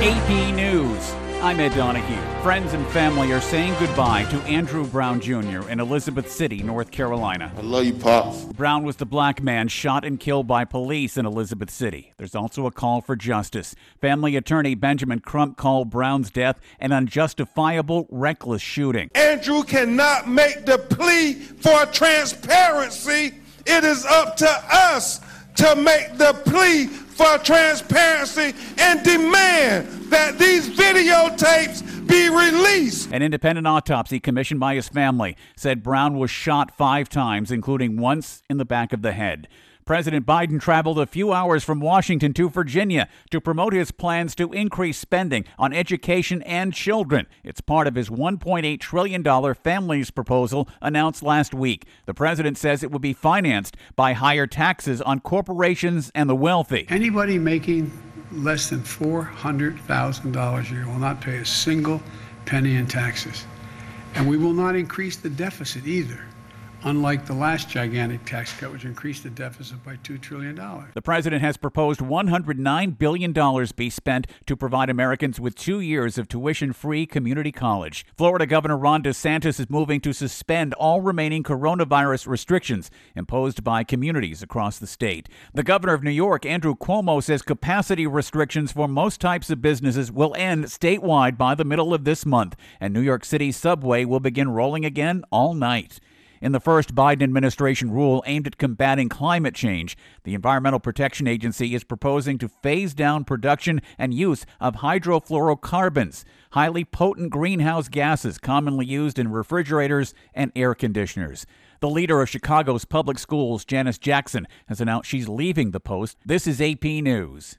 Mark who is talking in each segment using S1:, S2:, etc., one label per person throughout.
S1: AP News. I'm Ed Donahue. Friends and family are saying goodbye to Andrew Brown Jr. in Elizabeth City, North Carolina.
S2: I love you, Pops.
S1: Brown was the black man shot and killed by police in Elizabeth City. There's also a call for justice. Family attorney Benjamin Crump called Brown's death an unjustifiable, reckless shooting.
S2: Andrew cannot make the plea for transparency. It is up to us to make the plea for transparency and demand that these videotapes be released.
S1: An independent autopsy commissioned by his family said Brown was shot 5 times, including once in the back of the head. President Biden traveled a few hours from Washington to Virginia to promote his plans to increase spending on education and children. It's part of his $1.8 trillion families proposal announced last week. The president says it will be financed by higher taxes on corporations and the wealthy.
S3: Anybody making less than $400,000 a year will not pay a single penny in taxes. And we will not increase the deficit either, unlike the last gigantic tax cut, which increased the deficit by $2 trillion.
S1: The president has proposed $109 billion be spent to provide Americans with 2 years of tuition-free community college. Florida Governor Ron DeSantis is moving to suspend all remaining coronavirus restrictions imposed by communities across the state. The governor of New York, Andrew Cuomo, says capacity restrictions for most types of businesses will end statewide by the middle of this month, and New York City subway will begin rolling again all night. In the first Biden administration rule aimed at combating climate change, the Environmental Protection Agency is proposing to phase down production and use of hydrofluorocarbons, highly potent greenhouse gases commonly used in refrigerators and air conditioners. The leader of Chicago's public schools, Janice Jackson, has announced she's leaving the post. This is AP News.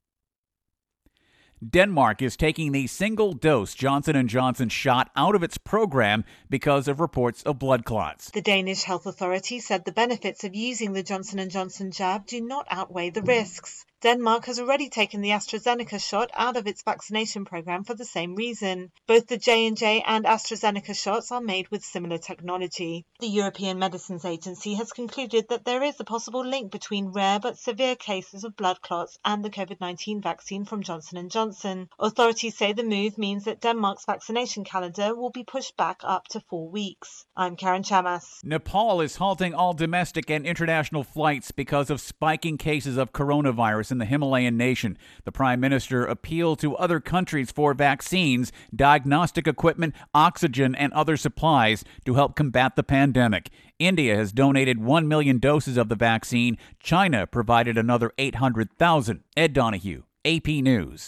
S1: Denmark is taking the single-dose Johnson & Johnson shot out of its program because of reports of blood clots.
S4: The Danish health authority said the benefits of using the Johnson & Johnson jab do not outweigh the risks. Denmark has already taken the AstraZeneca shot out of its vaccination program for the same reason. Both the J&J and AstraZeneca shots are made with similar technology. The European Medicines Agency has concluded that there is a possible link between rare but severe cases of blood clots and the COVID-19 vaccine from Johnson & Johnson. Authorities say the move means that Denmark's vaccination calendar will be pushed back up to 4 weeks. I'm Karen Chamas.
S1: Nepal is halting all domestic and international flights because of spiking cases of coronavirus in the Himalayan nation. The Prime Minister appealed to other countries for vaccines, diagnostic equipment, oxygen, and other supplies to help combat the pandemic. India has donated 1 million doses of the vaccine. China provided another 800,000. Ed Donahue, AP News.